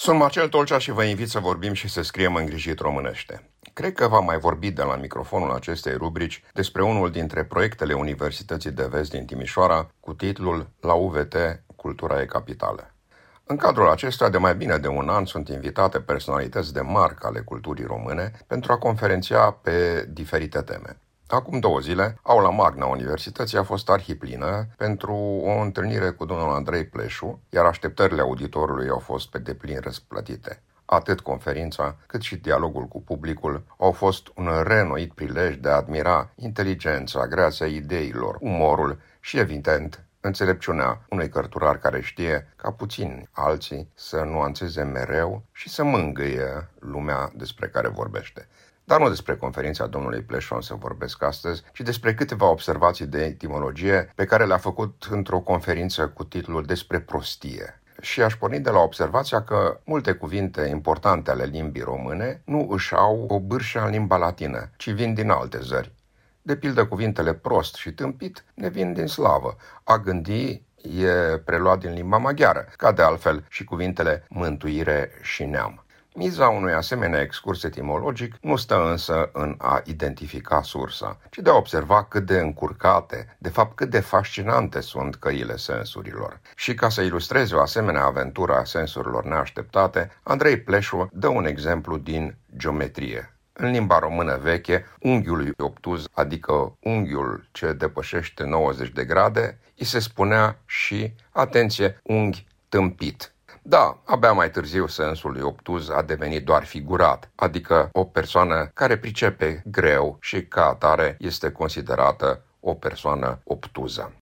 Sunt Marcel Tolcea și vă invit să vorbim și să scriem îngrijit românește. Cred că v-am mai vorbit de la microfonul acestei rubrici despre unul dintre proiectele Universității de Vest din Timișoara cu titlul La UVT, Cultura e capitală. În cadrul acestuia, de mai bine de un an, sunt invitate personalități de marcă ale culturii române pentru a conferenția pe diferite teme. Acum 2 zile, aula magna Universității a fost arhiplină pentru o întâlnire cu domnul Andrei Pleșu, iar așteptările auditorului au fost pe deplin răsplătite. Atât conferința, cât și dialogul cu publicul au fost un reînnoit prilej de a admira inteligența, greața ideilor, umorul și, evident, înțelepciunea unui cărturar care știe, ca puțini alții, să nuanțeze mereu și să mângâie lumea despre care vorbește. Dar nu despre conferința domnului Pleșu să vorbesc astăzi, ci despre câteva observații de etimologie pe care le-a făcut într-o conferință cu titlul Despre prostie. Și aș porni de la observația că multe cuvinte importante ale limbii române nu își au o bârșă în limba latină, ci vin din alte zări. De pildă, cuvintele prost și tâmpit ne vin din slavă. A gândi e preluat din limba maghiară, ca de altfel și cuvintele mântuire și neam. Miza unui asemenea excurs etimologic nu stă însă în a identifica sursa, ci de a observa cât de încurcate, de fapt cât de fascinante sunt căile sensurilor. Și ca să ilustreze o asemenea aventură a sensurilor neașteptate, Andrei Pleșu dă un exemplu din geometrie. În limba română veche, unghiului obtuz, adică unghiul ce depășește 90 de grade, îi se spunea și, atenție, unghi tâmpit. Da, abia mai târziu sensul lui obtuz a devenit doar figurat, adică o persoană care pricepe greu și ca atare este considerată o persoană obtuză.